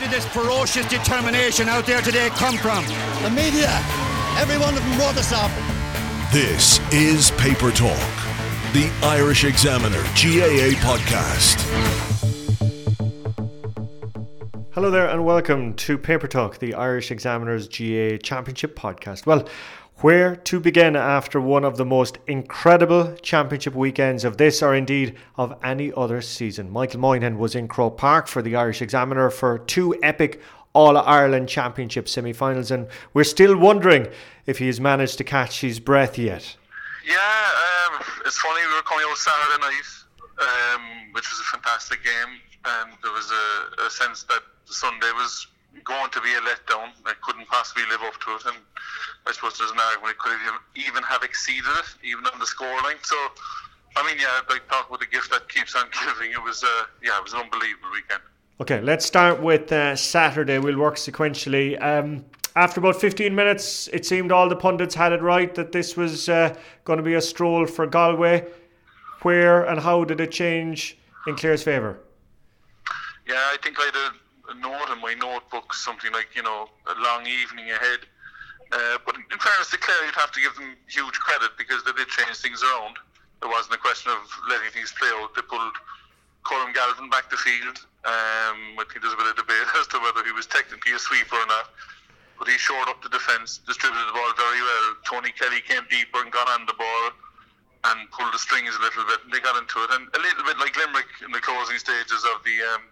did this ferocious determination out there today come from? The media. Every one of them wrote us up. This is Paper Talk, the Irish Examiner GAA podcast. Hello there and welcome to Paper Talk, the Irish Examiner's GAA Championship podcast. Well, where to begin after one of the most incredible championship weekends of this or indeed of any other season? Michael Moynihan was in Croke Park for the Irish Examiner for two epic All-Ireland Championship semi-finals, and we're still wondering if he has managed to catch his breath yet. Yeah, it's funny, we were coming out Saturday night, which was a fantastic game, and there was a sense that Sunday was going to be a letdown. I couldn't possibly live up to it, and I suppose there's an argument it could even have exceeded it, even on the scoreline. So, I mean, yeah, like talk about the gift that keeps on giving. It was an unbelievable weekend. Okay, let's start with Saturday. We'll work sequentially. After about 15 minutes, it seemed all the pundits had it right that this was going to be a stroll for Galway. Where and how did it change in Clare's favour? Yeah, I think I had a note in my notebook, something like, a long evening ahead. But in fairness to Clare, you'd have to give them huge credit because they did change things around. There wasn't a question of letting things play out. They pulled Colm Galvin back to field. I think there's a bit of debate as to whether he was technically a sweeper or not. But he shored up the defence, distributed the ball very well. Tony Kelly came deeper and got on the ball and pulled the strings a little bit. And they got into it. And a little bit like Limerick in the closing stages of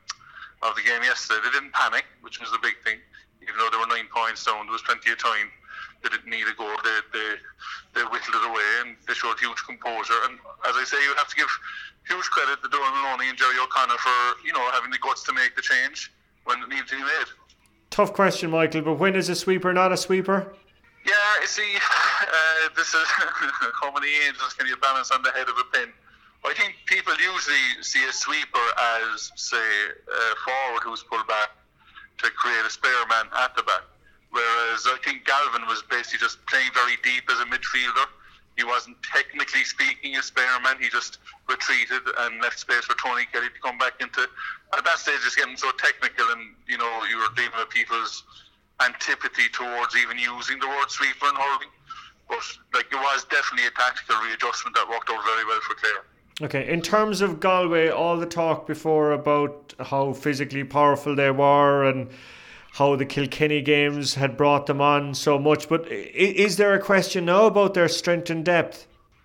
the game yesterday. They didn't panic, which was the big thing. Even though they were 9 points down, there was plenty of time. They didn't need a goal. They whittled it away, and they showed huge composure. And as I say, you have to give huge credit to Donal Maloney and Jerry O'Connor for having the guts to make the change when it needed to be made. Tough question, Michael, but when is a sweeper not a sweeper? Yeah, you see, this is how many angels can you balance on the head of a pin? I think people usually see a sweeper as, say, a forward who's pulled back to create a spare man at the back. Whereas I think Galvin was basically just playing very deep as a midfielder. He wasn't technically speaking a spare man. He just retreated and left space for Tony Kelly to come back into. At that stage, it's getting so technical, and you were dealing with people's antipathy towards even using the word sweeper and hurling. But it was definitely a tactical readjustment that worked out very well for Clare. Okay, in terms of Galway, all the talk before about how physically powerful they were and how the Kilkenny games had brought them on so much, but is there a question now about their strength and depth?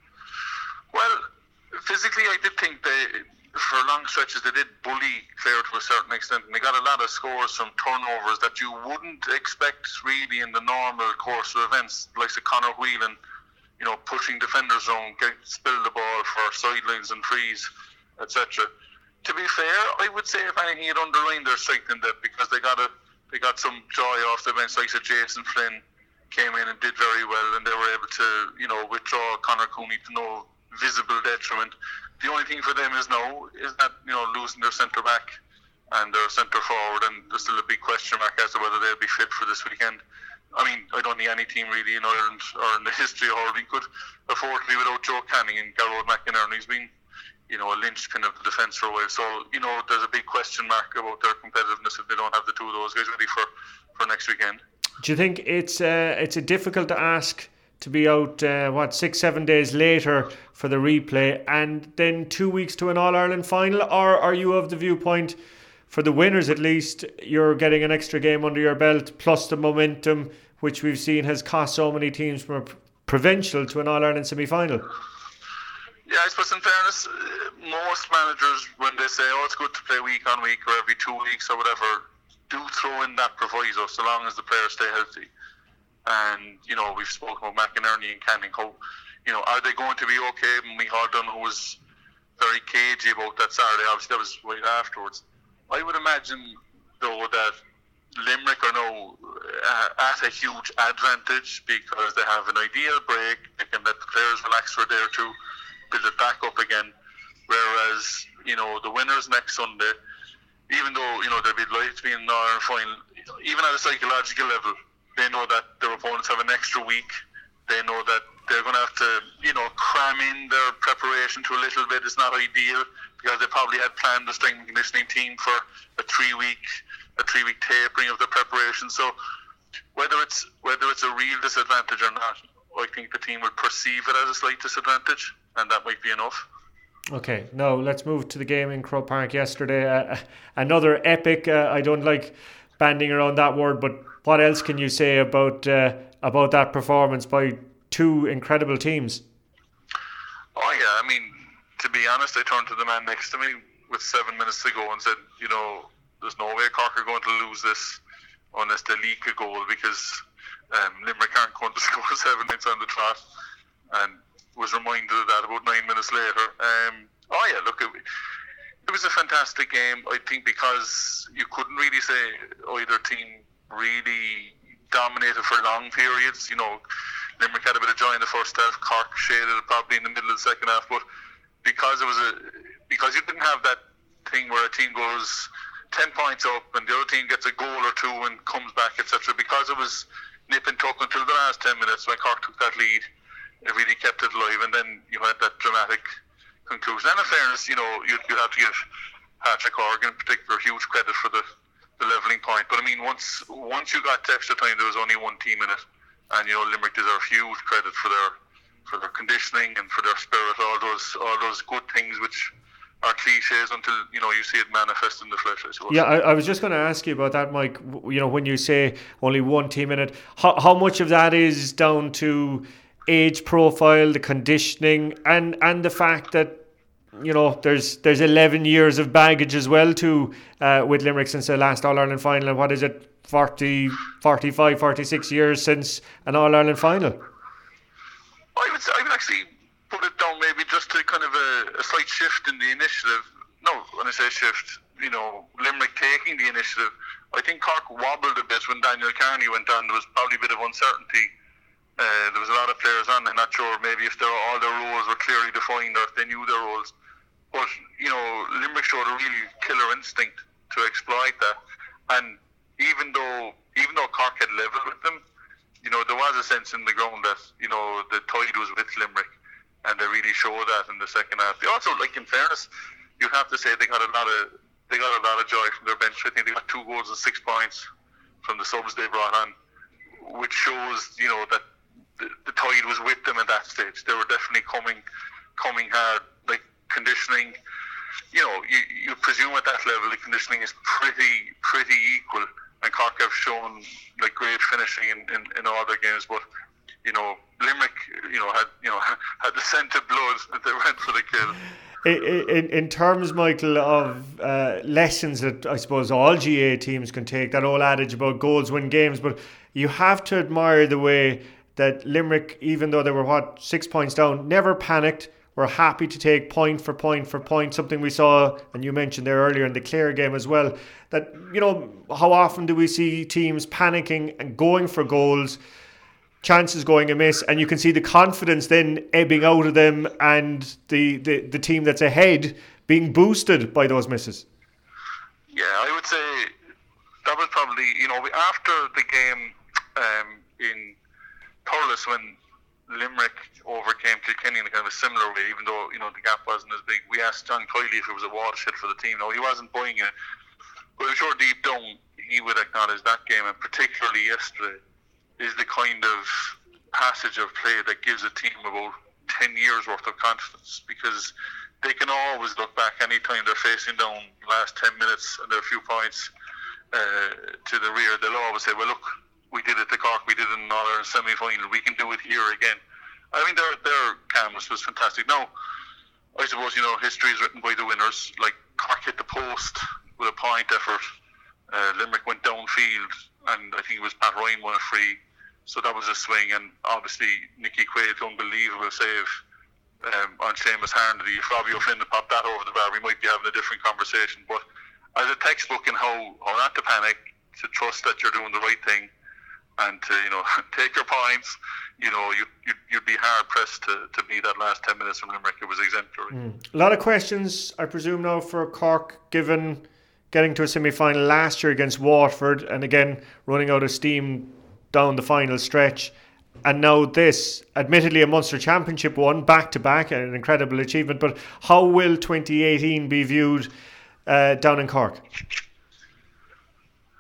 Well, physically I did think for long stretches they did bully Clare to a certain extent, and they got a lot of scores from turnovers that you wouldn't expect really in the normal course of events, like Conor Whelan, pushing defenders around, spill the ball for sidelines and frees, etc. To be fair, I would say if anything, it underlined their strength in depth because they got some joy off the bench, like Jason Flynn came in and did very well, and they were able to, withdraw Conor Cooney to no visible detriment. The only thing for them is that, losing their centre back and their centre forward, and there's still a big question mark as to whether they'll be fit for this weekend. I mean, I don't think any team really in Ireland or in the history of hurling could afford to be without Joe Canning, and Garrod McInerney's been a linchpin of the defence for a while. So, there's a big question mark about their competitiveness if they don't have the two of those guys ready for next weekend. Do you think it's a difficult to ask to be out, 6-7 days later for the replay and then 2 weeks to an All-Ireland final? Or are you of the viewpoint, for the winners at least, you're getting an extra game under your belt, plus the momentum, which we've seen has cost so many teams from a provincial to an All-Ireland semi-final? Yeah, I suppose in fairness, most managers, when they say, it's good to play week on week or every 2 weeks or whatever, do throw in that proviso so long as the players stay healthy. And, we've spoken about McInerney and Canning, how, are they going to be okay? And Micheál Dunn, who was very cagey about that Saturday, obviously that was right afterwards. I would imagine, though, that Limerick are now at a huge advantage because they have an ideal break. They can let the players relax for a day or two, build it back up again. Whereas, the winners next Sunday, even though, they'll be delighted to be in the Ireland final, even at a psychological level, they know that their opponents have an extra week. They know that they're going to have to, cram in their preparation to a little bit. It's not ideal because they probably had planned the strength and conditioning team for a 3-week a 3-week tapering of the preparation. So whether it's a real disadvantage or not, I think the team will perceive it as a slight disadvantage, and that might be enough. Okay, now let's move to the game in Croke Park yesterday. Another epic. I don't like banding around that word, but what else can you say about that performance by two incredible teams? Oh yeah, I mean, to be honest, I turned to the man next to me with 7 minutes to go and said, there's no way Cork are going to lose this unless they leak a goal, because Limerick aren't going to score 7 minutes on the trot, and was reminded of that about 9 minutes later. It was a fantastic game, I think, because you couldn't really say either team really dominated for long periods. Limerick had a bit of joy in the first half, Cork shaded it probably in the middle of the second half, but because you didn't have that thing where a team goes 10 points up and the other team gets a goal or two and comes back, etc., because it was nip and tuck until the last 10 minutes when Cork took that lead, it really kept it alive, and then you had that dramatic conclusion. And in fairness, you'd have to give Patrick Horgan in particular huge credit for the levelling point. But I mean, once you got to extra time, there was only one team in it, and Limerick deserve huge credit for their conditioning and for their spirit, all those good things which are cliches until you see it manifest in the flesh, I suppose. Yeah, I was just going to ask you about that, Mike. When you say only one team in it, how much of that is down to age profile, the conditioning, and the fact that there's 11 years of baggage as well too with Limerick since the last All-Ireland final, and what is it, 40, 45, 46 years since an All-Ireland final? I would actually put it down maybe just to kind of a slight shift in the initiative. No, when I say shift, Limerick taking the initiative. I think Cork wobbled a bit when Daniel Carney went on. There was probably a bit of uncertainty. There was a lot of players on. I'm not sure maybe if all their roles were clearly defined or if they knew their roles. But Limerick showed a real killer instinct to exploit that. And even though Cork had level with them, there was a sense in the ground that the tide was with Limerick, and they really showed that in the second half. They also, in fairness, you have to say they got a lot of joy from their bench. I think they got 2 goals and 6 points from the subs they brought on, which shows that the tide was with them at that stage. They were definitely coming hard. Conditioning, you presume at that level the conditioning is pretty equal, and Cork have shown great finishing in all their games. But Limerick had the scent of blood that they went for the kill. In terms, Michael, of lessons that I suppose all GAA teams can take, that old adage about goals win games, but you have to admire the way that Limerick, even though they were 6 points down, never panicked. Were happy to take point for point for point, something we saw, and you mentioned there earlier in the Clare game as well, that how often do we see teams panicking and going for goals, chances going amiss, and you can see the confidence then ebbing out of them, and the team that's ahead being boosted by those misses. Yeah, I would say that was probably, after the game in Thurles, when Limerick overcame Kilkenny in a kind of a similar way, even though the gap wasn't as big. We asked John Kiley if it was a watershed for the team. No, he wasn't buying it, but I'm sure deep down he would acknowledge that game, and particularly yesterday, is the kind of passage of play that gives a team about 10 years worth of confidence, because they can always look back anytime they're facing down the last 10 minutes and they're a few points to the rear. They'll always say, well, look, we did it to Cork, we did it in an All-Ireland semi-final, we can do it here again. I mean, their canvas was fantastic. Now, I suppose, history is written by the winners. Cork hit the post with a point effort. Limerick went downfield, and I think it was Pat Ryan won a free. So that was a swing, and obviously Nicky Quaid's unbelievable save on Seamus Harnedy. If Robbie O'Flynn had popped that over the bar, we might be having a different conversation. But as a textbook in how not to panic, to trust that you're doing the right thing, and to take your points, you'd be hard pressed to beat that last 10 minutes from Limerick. It was exemplary. A lot of questions, I presume, now for Cork, given getting to a semi-final last year against Waterford, and again running out of steam down the final stretch, and now this, admittedly a Munster Championship one, back to back, an incredible achievement. But how will 2018 be viewed down in Cork?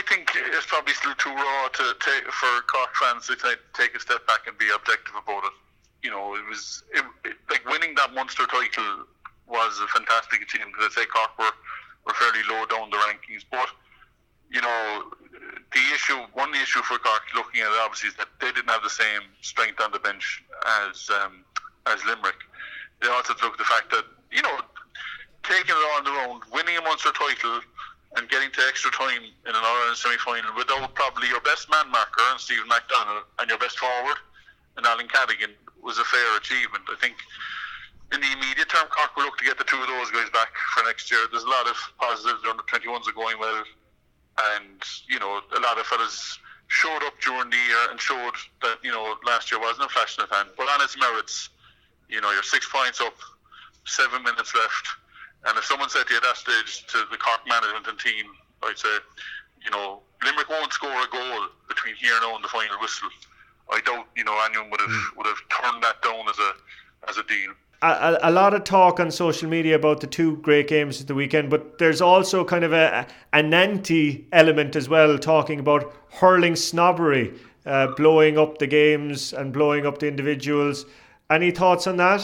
think it's probably still too raw for Cork fans to take a step back and be objective about it. You know, it was like winning that Munster title was a fantastic achievement. I'd say Cork were fairly low down the rankings, but you know, one issue for Cork, looking at it obviously, is that they didn't have the same strength on the bench as Limerick. They also look at the fact that, you know, taking it on their own, winning a Munster title and getting to extra time in an All-Ireland semi-final without probably your best man marker and Stephen McDonald and your best forward and Alan Cadigan was a fair achievement. I think in the immediate term, Cork will look to get the two of those guys back for next year. There's a lot of positives. The under-21s are going well, and you know, a lot of fellas showed up during the year and showed that, you know, last year wasn't a flash in the pan, but on its merits. You know, you're 6 points up, 7 minutes left, and if someone said to you at that stage, to the Cork management and team, I'd say, you know, Limerick won't score a goal between here now and the final whistle. I doubt, you know, anyone would have turned that down as a deal. A lot of talk on social media about the two great games at the weekend, but there's also kind of an anti-element as well, talking about hurling snobbery, blowing up the games and blowing up the individuals. Any thoughts on that?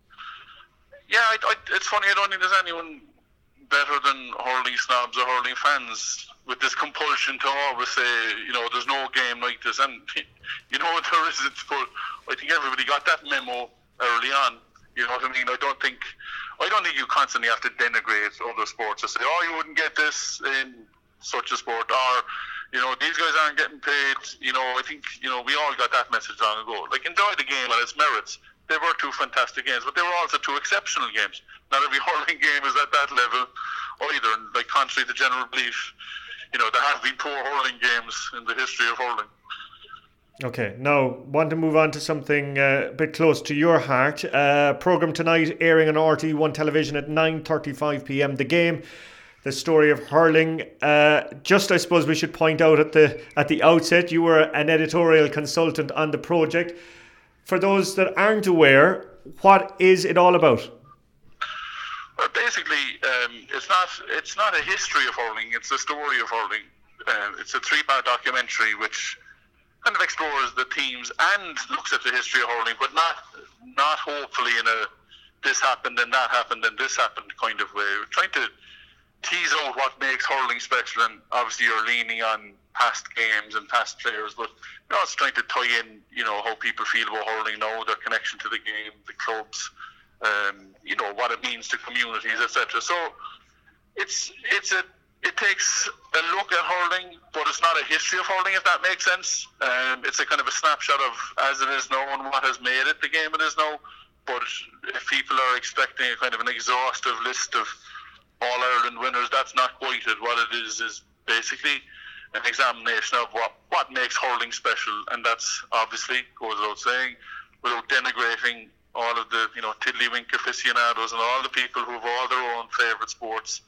Yeah, it's funny, I don't think there's anyone better than hurling snobs or hurling fans with this compulsion to always say, you know, there's no game like this, and you know there isn't, but I think everybody got that memo early on. You know what I mean? I don't think you constantly have to denigrate other sports to say, oh, you wouldn't get this in such a sport, or, you know, these guys aren't getting paid. You know, I think, you know, we all got that message long ago. Like, enjoy the game on its merits. They were two fantastic games, but they were also two exceptional games. Not every hurling game is at that level either. And, like, contrary to general belief, you know, there have been poor hurling games in the history of hurling. Okay, now want to move on to something a bit close to your heart. Programme tonight airing on RTÉ1 television at 9:35 p.m. The Game, the story of hurling. Just, I suppose we should point out at the outset, you were an editorial consultant on the project. For those that aren't aware, what is it all about? Well, basically, it's not a history of hurling, it's a story of hurling. It's a 3-part documentary which kind of explores the teams and looks at the history of hurling, but not hopefully in a this happened and that happened and this happened kind of way. We're trying to tease out what makes hurling special, and obviously you're leaning on past games and past players, but you're also trying to tie in, you know, how people feel about hurling now, their connection to the game, the clubs, you know, what it means to communities, etc. So it takes a look at hurling, but it's not a history of hurling, if that makes sense. It's a kind of a snapshot of as it is now and what has made it the game it is now. But if people are expecting a kind of an exhaustive list of All-Ireland winners, that's not quite it. What it is basically an examination of what makes hurling special, and that's obviously, goes without saying, without denigrating all of the, you know, tiddlywink aficionados and all the people who have all their own favourite sports.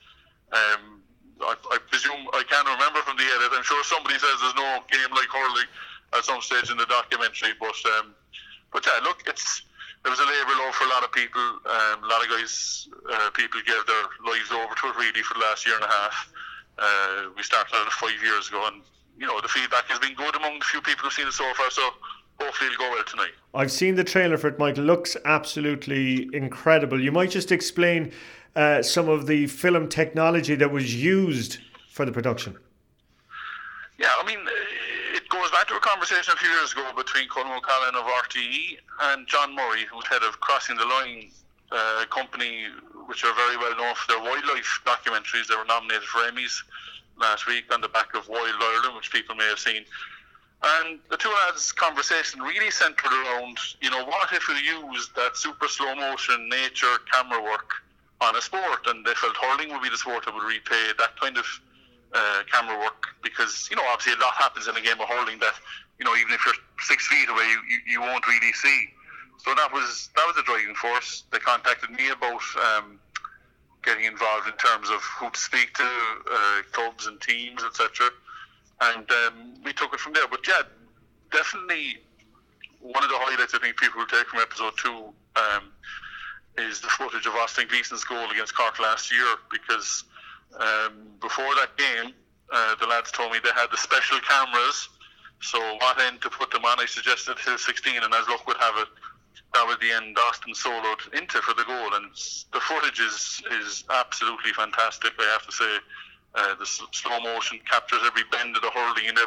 I presume, I can't remember from the edit, I'm sure somebody says there's no game like hurling at some stage in the documentary, but yeah, look, it was a labour of love for a lot of people. A lot of guys, people gave their lives over to it really for the last year and a half. We started it 5 years ago, and you know, the feedback has been good among the few people who've seen it so far, so hopefully it'll go well tonight. I've seen the trailer for it, Mike. It looks absolutely incredible. You might just explain some of the film technology that was used for the production. Yeah, I mean, it goes back to a conversation a few years ago between Colm O'Callaghan of RTE and John Murray, who's head of Crossing the Line company, which are very well known for their wildlife documentaries. They were nominated for Emmys last week on the back of Wild Ireland, which people may have seen. And the two lads' conversation really centred around, you know, what if we used that super slow motion nature camera work on a sport, and they felt hurling would be the sport that would repay that kind of camera work, because, you know, obviously a lot happens in a game of hurling that, you know, even if you're 6 feet away, you won't really see. So that was the driving force. They contacted me about getting involved in terms of who to speak to, clubs and teams, etc. And we took it from there. But yeah, definitely one of the highlights I think people will take from episode 2 is the footage of Austin Gleeson's goal against Cork last year, because before that game, the lads told me they had the special cameras, so what end to put them on, I suggested Hill 16, and as luck would have it, that was the end Austin soloed into for the goal, and the footage is absolutely fantastic, I have to say. The slow motion captures every bend of the hurling and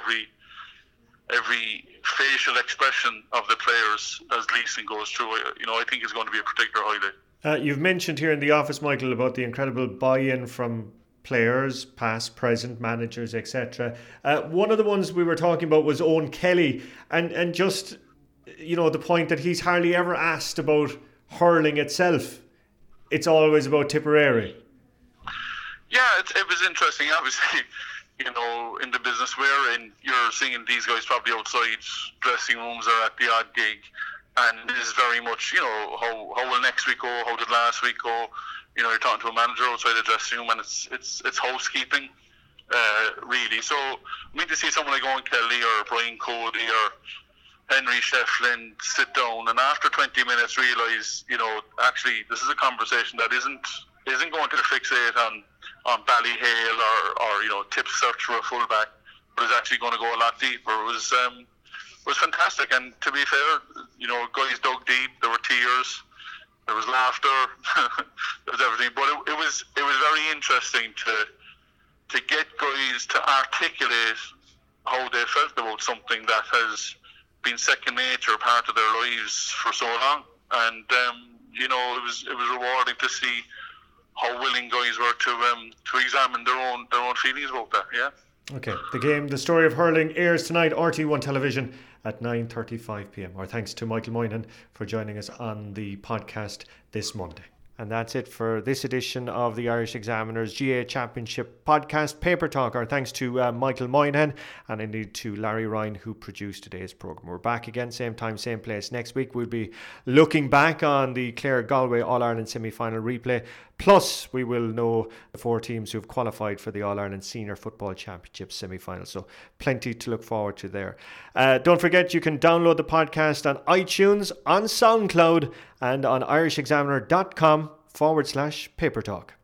every facial expression of the players as Leeson goes through. I think it's going to be a particular highlight. You've mentioned here in the office, Michael, about the incredible buy-in from players, past, present, managers, etc. One of the ones we were talking about was Owen Kelly, and just the point that he's hardly ever asked about hurling itself. It's always about Tipperary. Yeah, it was interesting. Obviously, in the business we're in, you're seeing these guys probably outside dressing rooms or at the odd gig, and it is very much, how will next week go? How did last week go? You're talking to a manager outside the dressing room, and it's housekeeping, really. So, to see someone like Owen Kelly or Brian Cody or Henry Shefflin sit down and after 20 minutes realise, actually this is a conversation that isn't going to fixate on Ballyhale or tip search for a fullback, but is actually going to go a lot deeper. It was fantastic, and to be fair, guys dug deep. There were tears, there was laughter, there was everything. But it was very interesting to get guys to articulate how they felt about something that has been second nature, part of their lives for so long, and it was rewarding to see how willing guys were to examine their own feelings about that. Yeah. Okay. The story of hurling airs tonight, RT1 television at 9:35 p.m. Our thanks to Michael Moynihan for joining us on the podcast this Monday. And that's it for this edition of the Irish Examiner's GAA Championship podcast, Paper Talk. Our thanks to Michael Moynihan and indeed to Larry Ryan, who produced today's programme. We're back again, same time, same place. Next week we'll be looking back on the Clare-Galway All-Ireland semi-final replay. Plus, we will know the 4 teams who have qualified for the All-Ireland Senior Football Championship semi-final. So plenty to look forward to there. Don't forget, you can download the podcast on iTunes, on SoundCloud, and on irishexaminer.com/papertalk.